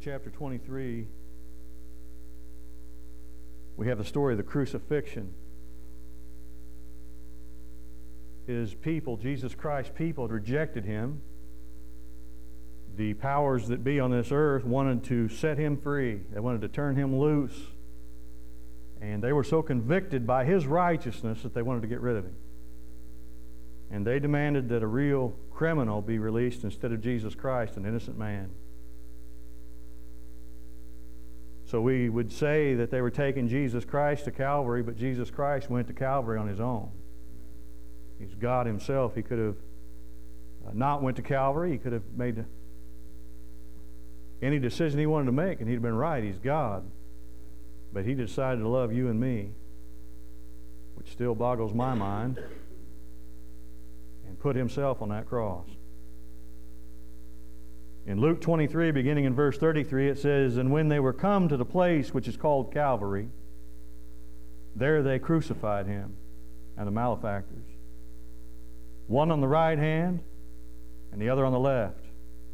chapter 23, we have the story of the crucifixion. His people, Jesus Christ's people, had rejected him. The powers that be on this earth wanted to set him free. They wanted to turn him loose. And they were so convicted by his righteousness that they wanted to get rid of him. And they demanded that a real criminal be released instead of Jesus Christ, an innocent man. So we would say that they were taking Jesus Christ to Calvary, but Jesus Christ went to Calvary on his own. He's God himself. He could have not went to Calvary. He could have made any decision he wanted to make, and he'd have been right. He's God. But he decided to love you and me, which still boggles my mind, and put himself on that cross. In Luke 23, beginning in verse 33, it says, "And when they were come to the place which is called Calvary, there they crucified him and the malefactors, one on the right hand and the other on the left.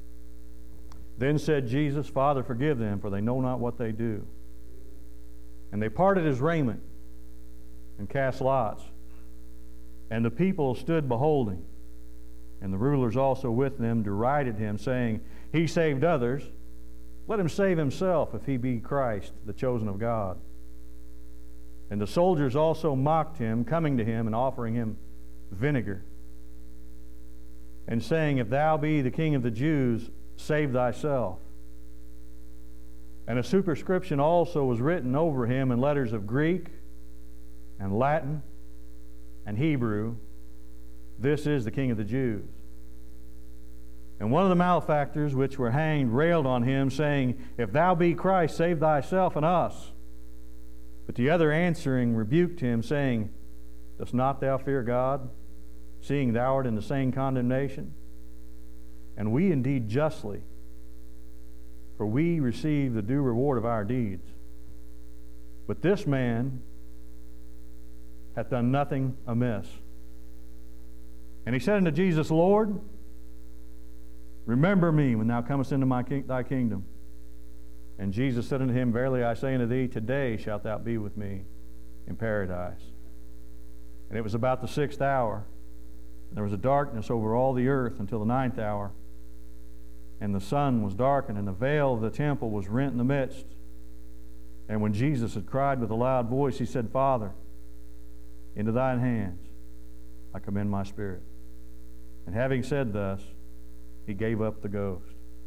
Then said Jesus, Father, forgive them, for they know not what they do. And they parted his raiment and cast lots. And the people stood beholding. And the rulers also with them derided him, saying, He saved others. Let him save himself, if he be Christ, the chosen of God. And the soldiers also mocked him, coming to him and offering him vinegar, and saying, If thou be the King of the Jews, save thyself. And a superscription also was written over him in letters of Greek and Latin and Hebrew, This is the King of the Jews. And one of the malefactors which were hanged railed on him, saying, If thou be Christ, save thyself and us. But the other answering rebuked him, saying, Dost not thou fear God, seeing thou art in the same condemnation? And we indeed justly, for we receive the due reward of our deeds. But this man hath done nothing amiss. And he said unto Jesus, Lord, remember me when thou comest into thy kingdom. And Jesus said unto him, Verily I say unto thee, today shalt thou be with me in paradise. And it was about the 6th hour. There was a darkness over all the earth until the 9th hour. And the sun was darkened, and the veil of the temple was rent in the midst. And when Jesus had cried with a loud voice, he said, Father, into thine hands I commend my spirit. And having said thus, he gave up the ghost.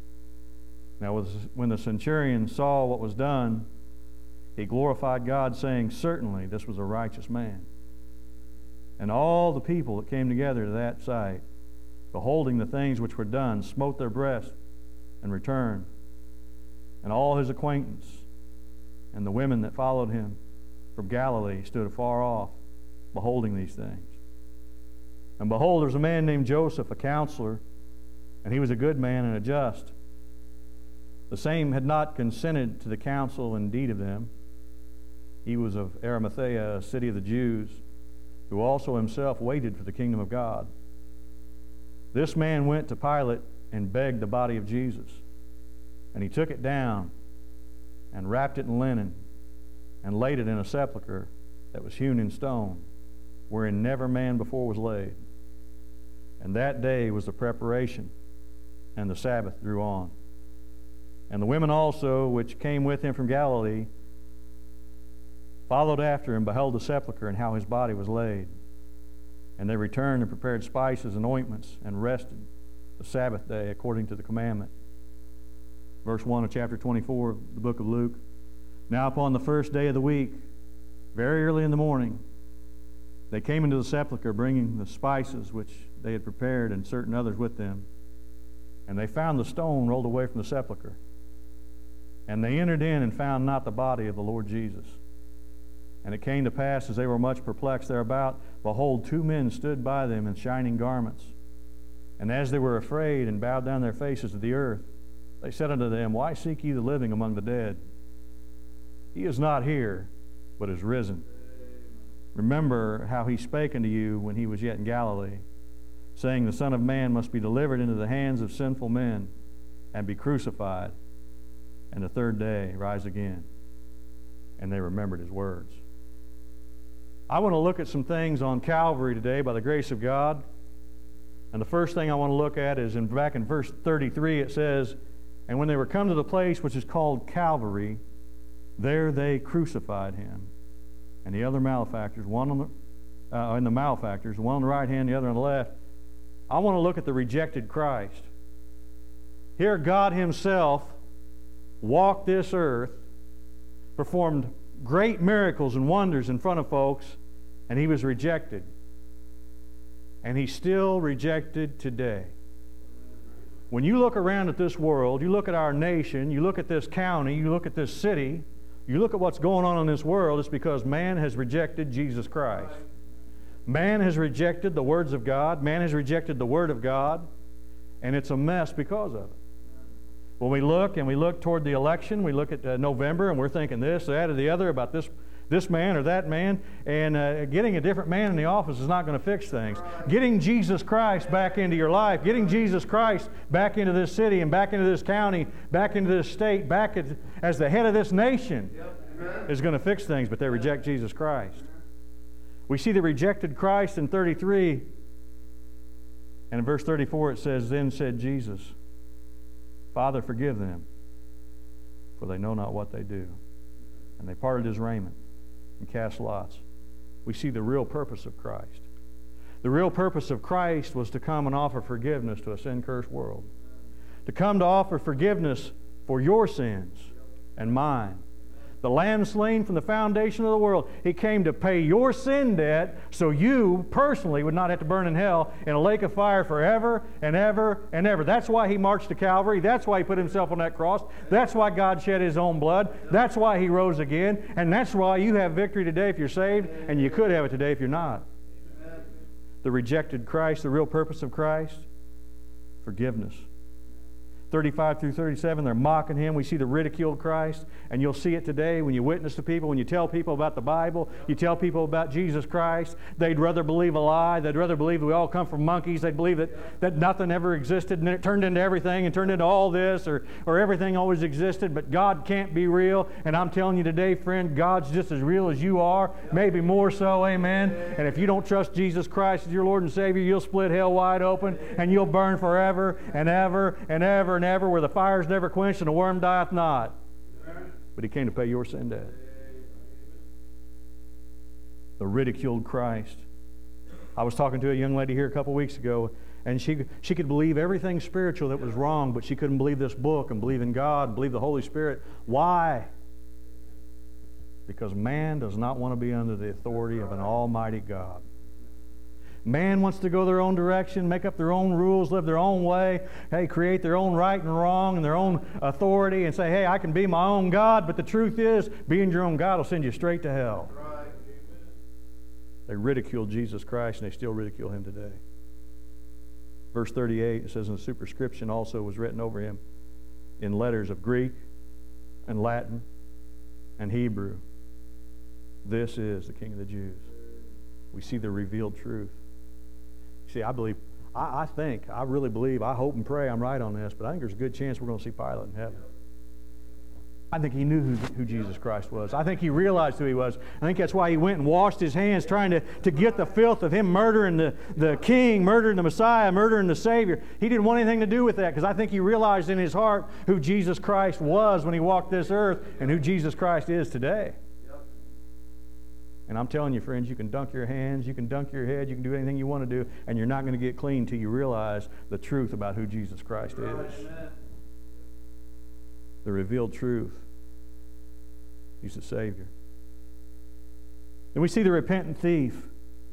Now when the centurion saw what was done, he glorified God, saying, Certainly this was a righteous man. And all the people that came together to that sight, beholding the things which were done, smote their breasts and returned. And all his acquaintance and the women that followed him from Galilee stood afar off, beholding these things. And behold, there was a man named Joseph, a counselor, and he was a good man and a just. The same had not consented to the counsel and deed of them. He was of Arimathea, a city of the Jews, who also himself waited for the kingdom of God. This man went to Pilate and begged the body of Jesus. And he took it down and wrapped it in linen and laid it in a sepulchre that was hewn in stone, wherein never man before was laid. And that day was the preparation, and the Sabbath drew on. And the women also, which came with him from Galilee, followed after him, beheld the sepulchre and how his body was laid. And they returned and prepared spices and ointments and rested the Sabbath day according to the commandment. Verse 1 of chapter 24 of the book of Luke. Now upon the first day of the week, very early in the morning, they came into the sepulchre, bringing the spices which they had prepared, and certain others with them. And they found the stone rolled away from the sepulchre. And they entered in and found not the body of the Lord Jesus. And it came to pass, as they were much perplexed thereabout, behold, 2 men stood by them in shining garments. And as they were afraid and bowed down their faces to the earth, they said unto them, Why seek ye the living among the dead? He is not here, but is risen. Remember how he spake unto you when he was yet in Galilee, saying, The Son of Man must be delivered into the hands of sinful men, and be crucified, and the third day rise again. And they remembered his words. I want to look at some things on Calvary today by the grace of God. And the first thing I want to look at is back in verse 33 it says, "And when they were come to the place which is called Calvary, there they crucified him, and the other malefactors, one on the one on the right hand, the other on the left." I want to look at the rejected Christ. Here God himself walked this earth, performed great miracles and wonders in front of folks, and he was rejected. And he's still rejected today. When you look around at this world, you look at our nation, you look at this county, you look at this city, you look at what's going on in this world, it's because man has rejected Jesus Christ. Man has rejected the words of God. Man has rejected the Word of God. And it's a mess because of it. When we look toward the election, we look at November, and we're thinking this, that, or the other about this man or that man, and getting a different man in the office is not going to fix things. Getting Jesus Christ back into your life, getting Jesus Christ back into this city and back into this county, back into this state, back as the head of this nation is going to fix things, but they reject Jesus Christ. We see the rejected Christ in 33, and in verse 34 it says, "Then said Jesus, Father, forgive them, for they know not what they do. And they parted his raiment and cast lots." We see the real purpose of Christ. The real purpose of Christ was to come and offer forgiveness to a sin-cursed world. To come to offer forgiveness for your sins and mine. The Lamb slain from the foundation of the world. He came to pay your sin debt so you personally would not have to burn in hell in a lake of fire forever and ever and ever. That's why he marched to Calvary. That's why he put himself on that cross. That's why God shed his own blood. That's why he rose again. And that's why you have victory today if you're saved, and you could have it today if you're not. The rejected Christ, the real purpose of Christ, forgiveness. 35 through 37, they're mocking him. We see the ridiculed Christ, and you'll see it today when you witness to people, when you tell people about the Bible, you tell people about Jesus Christ. They'd rather believe a lie. They'd rather believe that we all come from monkeys. They'd believe that nothing ever existed, and then it turned into everything and turned into all this, or everything always existed, but God can't be real. And I'm telling you today, friend, God's just as real as you are, maybe more so, amen? And if you don't trust Jesus Christ as your Lord and Savior, you'll split hell wide open, and you'll burn forever and ever and ever and ever, where the fire's never quenched and the worm dieth not. But he came to pay your sin debt. The ridiculed Christ. I was talking to a young lady here a couple weeks ago, and she could believe everything spiritual that was wrong, but she couldn't believe this book and believe in God and believe the Holy Spirit. Why? Because man does not want to be under the authority of an almighty God. Man wants to go their own direction, make up their own rules, live their own way, create their own right and wrong and their own authority and say, hey, I can be my own God. But the truth is, being your own God will send you straight to hell. Right. They ridiculed Jesus Christ, and they still ridicule him today. Verse 38, it says, "And the superscription also was written over him in letters of Greek and Latin and Hebrew. This is the King of the Jews." We see the revealed truth. See, I really believe, I hope and pray I'm right on this, but I think there's a good chance we're going to see Pilate in heaven. I think he knew who Jesus Christ was. I think he realized who he was. I think that's why he went and washed his hands trying to get the filth of him murdering the king, murdering the Messiah, murdering the Savior. He didn't want anything to do with that, because I think he realized in his heart who Jesus Christ was when he walked this earth and who Jesus Christ is today. And I'm telling you, friends, you can dunk your hands, you can dunk your head, you can do anything you want to do, and you're not going to get clean until you realize the truth about who Jesus Christ is. Amen. The revealed truth. He's the Savior. Then we see the repentant thief.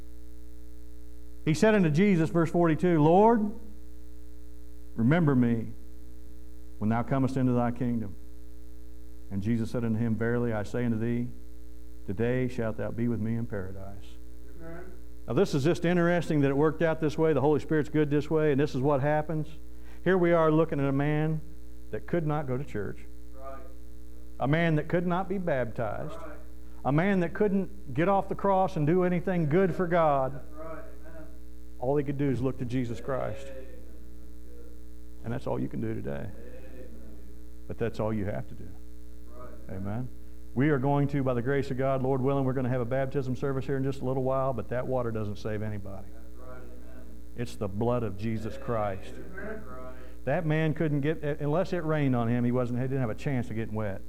He said unto Jesus, verse 42, "Lord, remember me when thou comest into thy kingdom." And Jesus said unto him, "Verily I say unto thee, today shalt thou be with me in paradise." Amen. Now this is just interesting that it worked out this way. The Holy Spirit's good this way, and this is what happens. Here we are looking at a man that could not go to church. Right. A man that could not be baptized. Right. A man that couldn't get off the cross and do anything good for God. That's right. Amen. All he could do is look to Jesus Christ. And that's all you can do today. But that's all you have to do. Amen. We are going to, by the grace of God, Lord willing, we're going to have a baptism service here in just a little while, but that water doesn't save anybody. It's the blood of Jesus Christ. That man couldn't get, unless it rained on him, he didn't have a chance of getting wet.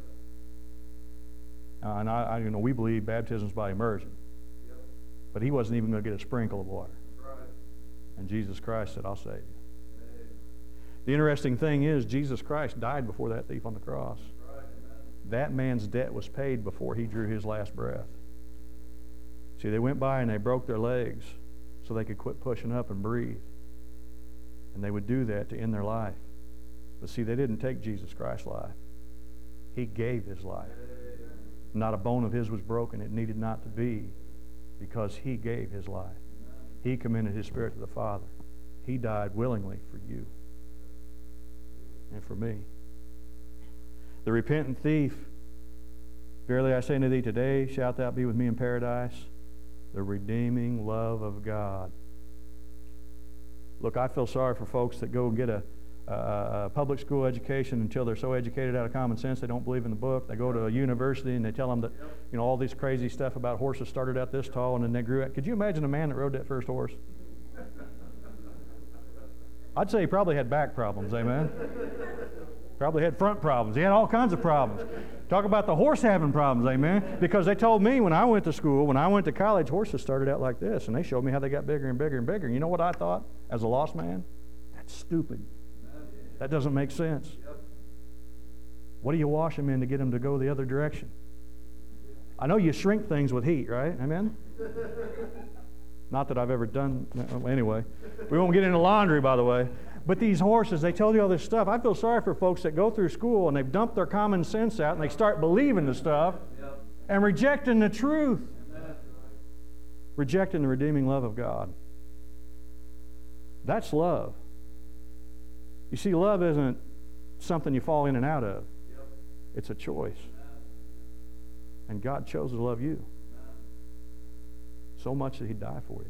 And we believe baptism is by immersion. But he wasn't even going to get a sprinkle of water. And Jesus Christ said, I'll save you. The interesting thing is, Jesus Christ died before that thief on the cross. That man's debt was paid before he drew his last breath. See, they went by and they broke their legs so they could quit pushing up and breathe. And they would do that to end their life. But see, they didn't take Jesus Christ's life. He gave his life. Not a bone of his was broken. It needed not to be, because he gave his life. He commended his spirit to the Father. He died willingly for you and for me. The repentant thief, verily I say unto thee, today shalt thou be with me in paradise. The redeeming love of God. Look, I feel sorry for folks that go and get a public school education until they're so educated out of common sense they don't believe in the book. They go to a university and they tell them that, all this crazy stuff about horses started out this tall and then they grew out. Could you imagine a man that rode that first horse? I'd say he probably had back problems, amen? Probably had front problems. He had all kinds of problems. Talk about the horse having problems, amen? Because they told me when I went to school, when I went to college, horses started out like this, and they showed me how they got bigger and bigger and bigger. You know what I thought as a lost man? That's stupid. That doesn't make sense. What do you wash them in to get them to go the other direction? I know you shrink things with heat, right? Amen? Not that I've ever done. Anyway, we won't get into laundry, by the way. But these horses, they tell you all this stuff. I feel sorry for folks that go through school and they've dumped their common sense out and they start believing the stuff and rejecting the truth. Rejecting the redeeming love of God. That's love. You see, love isn't something you fall in and out of. It's a choice. And God chose to love you so much that He'd die for you,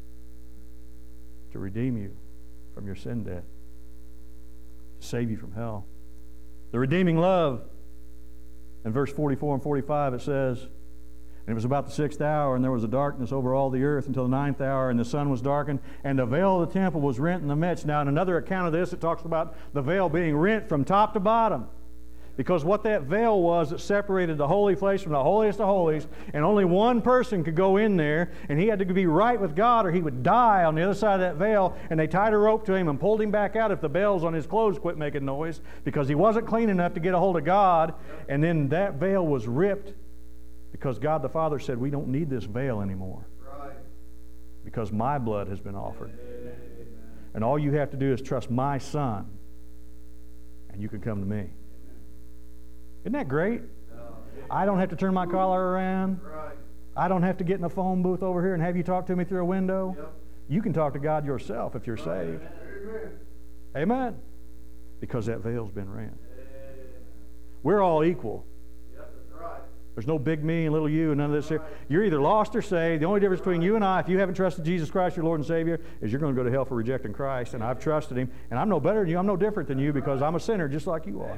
to redeem you from your sin debt, to save you from hell. The redeeming love, in verse 44 and 45 it says, and it was about the 6th hour, and there was a darkness over all the earth until the 9th hour, and the sun was darkened, and the veil of the temple was rent in the midst. Now, in another account of this, it talks about the veil being rent from top to bottom. Because what that veil was, it separated the holy place from the holiest of holies, and only one person could go in there, and he had to be right with God or he would die on the other side of that veil, and they tied a rope to him and pulled him back out if the bells on his clothes quit making noise, because he wasn't clean enough to get a hold of God, and then that veil was ripped because God the Father said, we don't need this veil anymore. Because my blood has been offered. And all you have to do is trust my Son, and you can come to me. Isn't that great? I don't have to turn my collar around. I don't have to get in a phone booth over here and have you talk to me through a window. You can talk to God yourself if you're saved. Amen. Because that veil's been rent. We're all equal. There's no big me and little you and none of this here. You're either lost or saved. The only difference between you and I, if you haven't trusted Jesus Christ, your Lord and Savior, is you're going to go to hell for rejecting Christ. And I've trusted Him. And I'm no better than you. I'm no different than you because I'm a sinner just like you are.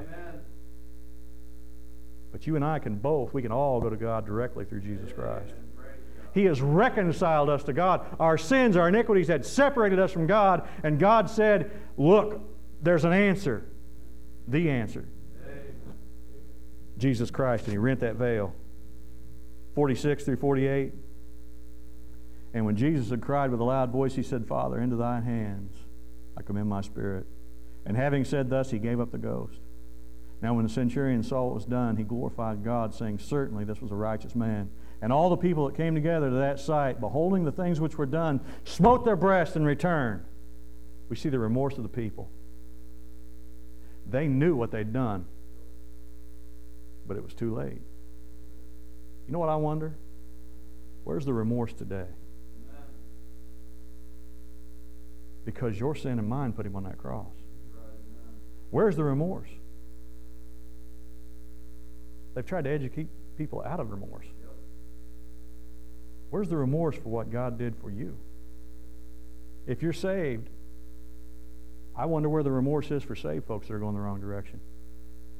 But you and I can both, we can all go to God directly through Jesus Christ. He has reconciled us to God. Our sins, our iniquities had separated us from God, and God said, look, there's an answer. The answer. Jesus Christ, and He rent that veil. 46 through 48. And when Jesus had cried with a loud voice, He said, Father, into Thine hands I commend my spirit. And having said thus, He gave up the ghost. Now when the centurion saw what was done, he glorified God, saying, certainly this was a righteous man. And all the people that came together to that sight, beholding the things which were done, smote their breasts and returned. We see the remorse of the people. They knew what they'd done, but it was too late. You know what I wonder? Where's the remorse today? Because your sin and mine put Him on that cross. Where's the remorse? They've tried to educate people out of remorse. Where's the remorse for what God did for you? If you're saved, I wonder where the remorse is for saved folks that are going the wrong direction.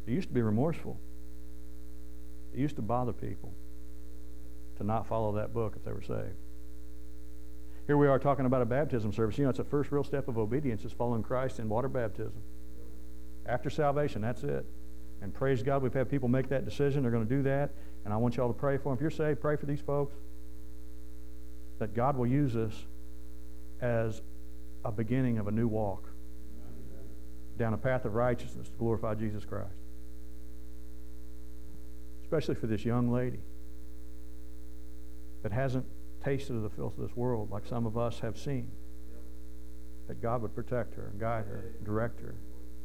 It used to be remorseful. It used to bother people to not follow that book if they were saved. Here we are talking about a baptism service. You know, it's the first real step of obedience is following Christ in water baptism. After salvation, that's it. And praise God, we've had people make that decision. They're going to do that. And I want y'all to pray for them. If you're saved, pray for these folks. That God will use us as a beginning of a new walk down a path of righteousness to glorify Jesus Christ. Especially for this young lady that hasn't tasted of the filth of this world like some of us have seen. That God would protect her and guide her, and direct her,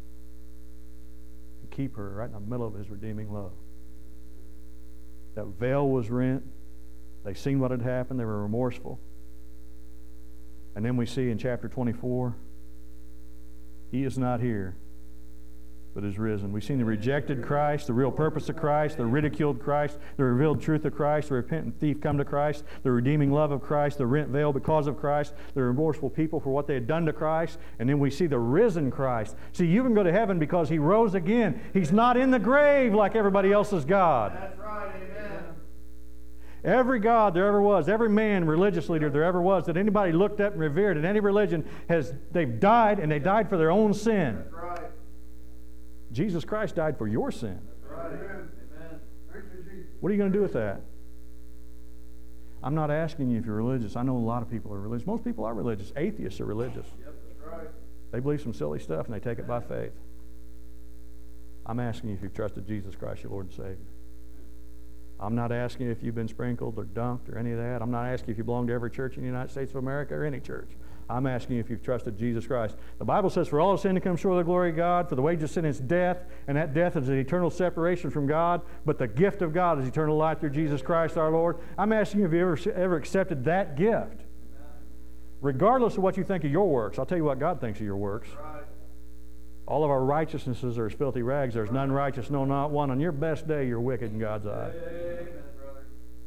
and keep her right in the middle of His redeeming love. That veil was rent. They seen what had happened. They were remorseful. And then we see in chapter 24, He is not here, but is risen. We've seen the rejected Christ, the real purpose of Christ, the ridiculed Christ, the revealed truth of Christ, the repentant thief come to Christ, the redeeming love of Christ, the rent veil because of Christ, the remorseful people for what they had done to Christ, and then we see the risen Christ. See, you can go to heaven because He rose again. He's not in the grave like everybody else's God. That's right, amen. Every God there ever was, every man, religious leader there ever was, that anybody looked up and revered in any religion, they've died, and they died for their own sin. That's right. Jesus Christ died for your sin. That's right. Amen. Thank you, Jesus. What are you going to do with that? I'm not asking you if you're religious. I know a lot of people are religious. Most people are religious. Atheists are religious. Yep, that's right. They believe some silly stuff and they take it by faith. I'm asking you if you've trusted Jesus Christ, your Lord and Savior. I'm not asking you if you've been sprinkled or dunked or any of that. I'm not asking you if you belong to every church in the United States of America or any church. I'm asking you if you've trusted Jesus Christ. The Bible says, for all sin to come short of the glory of God, for the wages of sin is death, and that death is an eternal separation from God, but the gift of God is eternal life through Jesus Christ our Lord. I'm asking you if you ever accepted that gift. Regardless of what you think of your works, I'll tell you what God thinks of your works. All of our righteousnesses are as filthy rags. There's none righteous, no, not one. On your best day, you're wicked in God's eyes. Amen, brother.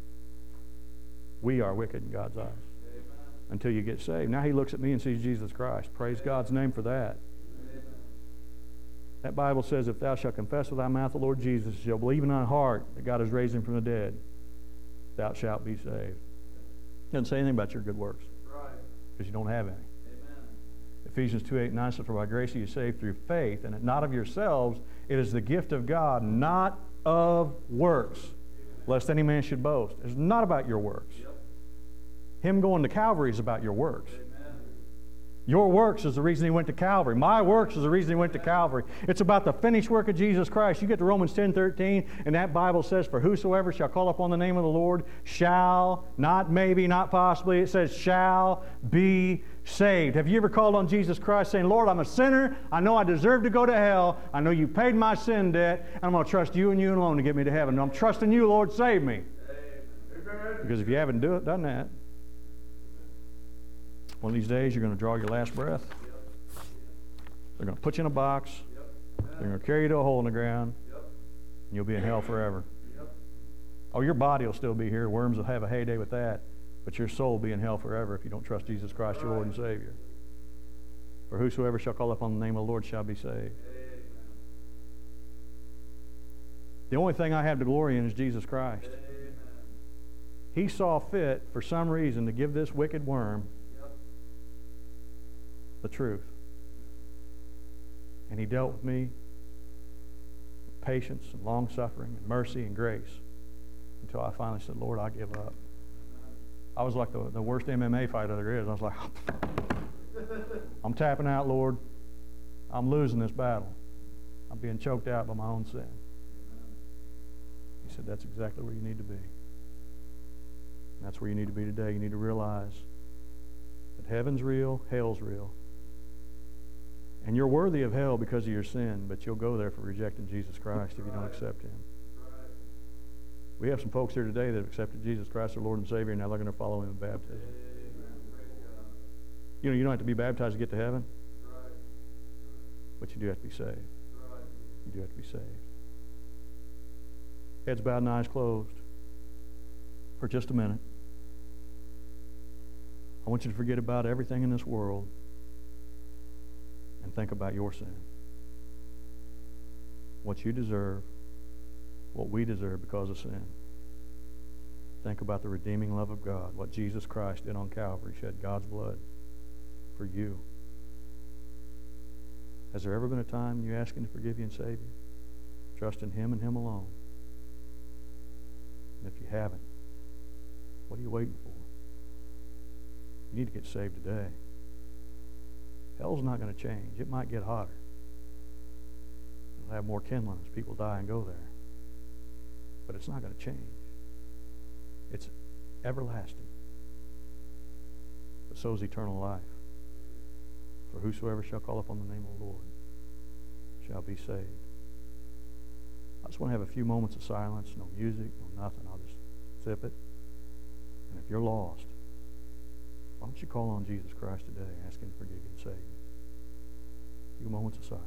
We are wicked in God's eyes. Until you get saved. Now He looks at me and sees Jesus Christ. Praise God's name for that. Amen. That Bible says, if thou shalt confess with thy mouth the Lord Jesus, shalt believe in thy heart that God has raised Him from the dead, thou shalt be saved. It doesn't say anything about your good works. Right. Because you don't have any. Amen. Ephesians 2:8-9 says, for by grace are you saved through faith, and not of yourselves. It is the gift of God, not of works, lest any man should boast. It's not about your works. Yep. Him going to Calvary is about your works. Amen. Your works is the reason He went to Calvary. My works is the reason He went to Calvary. It's about the finished work of Jesus Christ. You get to Romans 10:13, and that Bible says, for whosoever shall call upon the name of the Lord shall, not maybe, not possibly, it says shall be saved. Have you ever called on Jesus Christ saying, Lord, I'm a sinner. I know I deserve to go to hell. I know You paid my sin debt, and I'm going to trust You and You alone to get me to heaven. I'm trusting You, Lord, save me. Amen. Because if you haven't done that, one of these days you're going to draw your last breath. They're going to put you in a box. They're going to carry you to a hole in the ground. And you'll be in hell forever. Oh, your body will still be here. Worms will have a heyday with that. But your soul will be in hell forever if you don't trust Jesus Christ, your Lord and Savior. For whosoever shall call upon the name of the Lord shall be saved. The only thing I have to glory in is Jesus Christ. He saw fit, for some reason, to give this wicked worm the truth. And He dealt with me with patience and long-suffering and mercy and grace until I finally said, Lord, I give up. I was like the worst MMA fighter there is. I was like, I'm tapping out, Lord. I'm losing this battle. I'm being choked out by my own sin. He said, that's exactly where you need to be. And that's where you need to be today. You need to realize that heaven's real, hell's real. And you're worthy of hell because of your sin, but you'll go there for rejecting Jesus Christ if you don't accept Him. We have some folks here today that have accepted Jesus Christ, their Lord and Savior, and now they're going to follow Him in baptism. You know, you don't have to be baptized to get to heaven, but you do have to be saved. You do have to be saved. Heads bowed and eyes closed for just a minute. I want you to forget about everything in this world and think about your sin. what you deserve, what we deserve because of sin. Think about the redeeming love of God, what Jesus Christ did on Calvary, shed God's blood for you. Has there ever been a time you asked Him to forgive you and save you? Trust in Him and Him alone. And if you haven't, what are you waiting for? You need to get saved today. Hell's not going to change. It might get hotter. It'll have more kindling as people die and go there. But it's not going to change. It's everlasting. But so is eternal life. For whosoever shall call upon the name of the Lord shall be saved. I just want to have a few moments of silence, no music, no nothing. I'll just sip it. And if you're lost, why don't you call on Jesus Christ today, ask Him to forgive you and save you? A few moments of silence.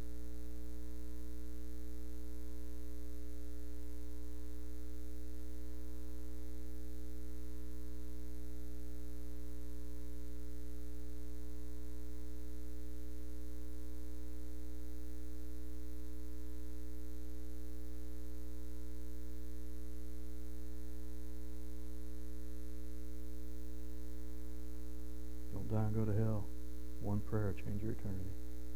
Don't die and go to hell. One prayer, change your eternity.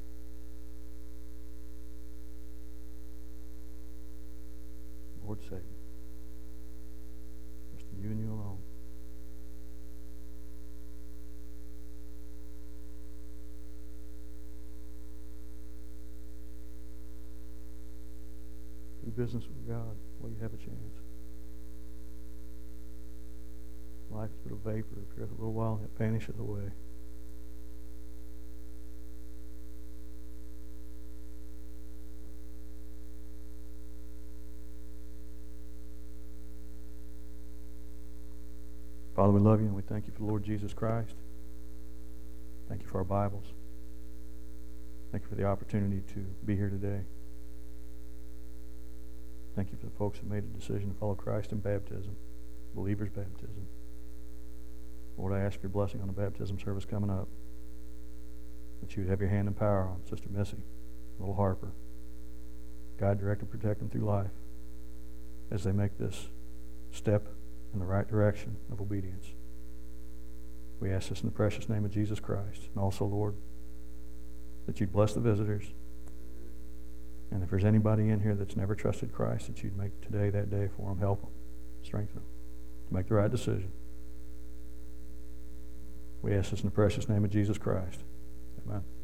Lord, save me. Trust in you and you alone. Do business with God while you have a chance. Life is but a vapor, appeareth a little while, and it vanisheth away. Father, we love you and we thank you for the Lord Jesus Christ. Thank you for our Bibles. Thank you for the opportunity to be here today. Thank you for the folks that made a decision to follow Christ in baptism, believer's baptism. Lord, I ask for your blessing on the baptism service coming up. That you would have your hand and power on Sister Missy, little Harper. Guide, direct, and protect them through life as they make this step in the right direction of obedience. We ask this in the precious name of Jesus Christ. And also, Lord, that you'd bless the visitors. And if there's anybody in here that's never trusted Christ, that you'd make today that day for them, help them, strengthen them to make the right decision. We ask this in the precious name of Jesus Christ. Amen.